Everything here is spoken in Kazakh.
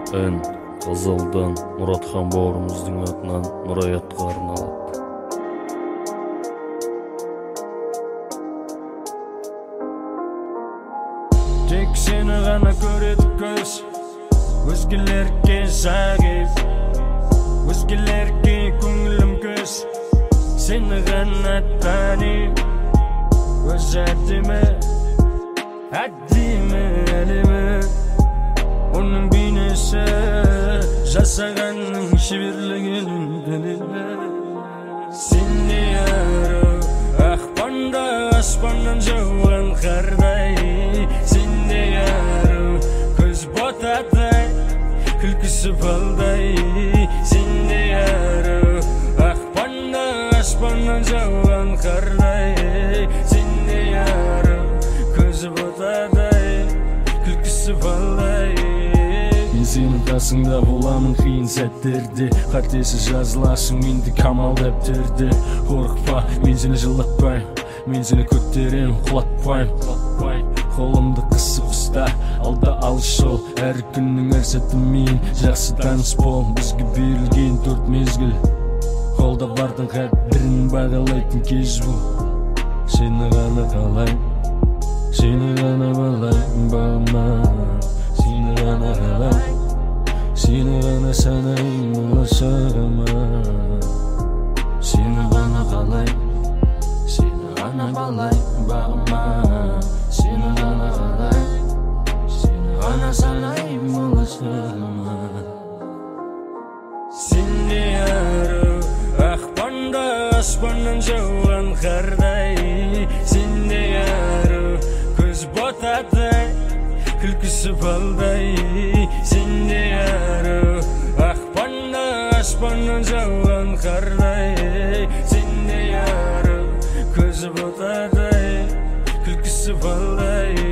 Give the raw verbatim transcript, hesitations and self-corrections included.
Эн Кызылдан Муратхан бауырымыздың атынан Нұраятқа арналады. Тек сені ғана көреді көз, өзгелерге зағип, өзгелерге көңілім көз. Сені ғана тани, өз әдемі, әдемі әлемі. Оның бейнесі жасағанның шеберлігін дәлелі. Сендей ару, ақпанда аспаннан жауған қардай. Сендей ару, көз ботадай, күлкісі балдай. Сендей ару, ақпанда аспаннан жауған қардай. Сендей ару, көз ботадай, күлкісі балдай. Мен сенің қасыңда боламын қиын сәттерде, қатесі жазыласың менде камал дәптерде. Қорықпа, мен сені жылатпайм, мен сені көтерем, құлатпайм. Қолымды қысып ұста, алда алыс жол, әр күннің әр сәтімен жақсы таныс бол. Бізге берілген төрт мезгіл, қолда бардың қадірін бағалайтын кез бұл. Сені ғана қалайм, сені ғана балайм бағыма. Сені ғана қалайм, сені ғана санайм ұласығыма. Сені ғана қалайм, сені ғана балайм бағыма. Сені ғана қалайм, сені ғана санайм ұласығыма. Сендей ару, ақпанда аспаннан жауған қардай. Сендей ару, көз ботадай, күлкісі балдай. Сендей ару, ақпанда аспаннан жауған қардай. Сендей ару, көз ботадай, күлкісі балдай.